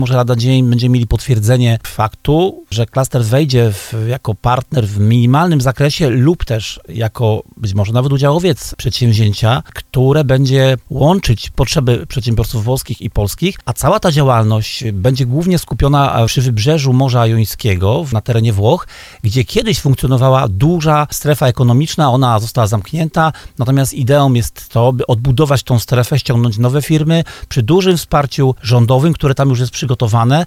Może lada dzień będziemy mieli potwierdzenie faktu, że klaster wejdzie jako partner w minimalnym zakresie lub też jako być może nawet udziałowiec przedsięwzięcia, które będzie łączyć potrzeby przedsiębiorców włoskich i polskich, a cała ta działalność będzie głównie skupiona przy wybrzeżu Morza Jońskiego na terenie Włoch, gdzie kiedyś funkcjonowała duża strefa ekonomiczna, ona została zamknięta, natomiast ideą jest to, by odbudować tą strefę, ściągnąć nowe firmy przy dużym wsparciu rządowym, które tam już jest przygotowane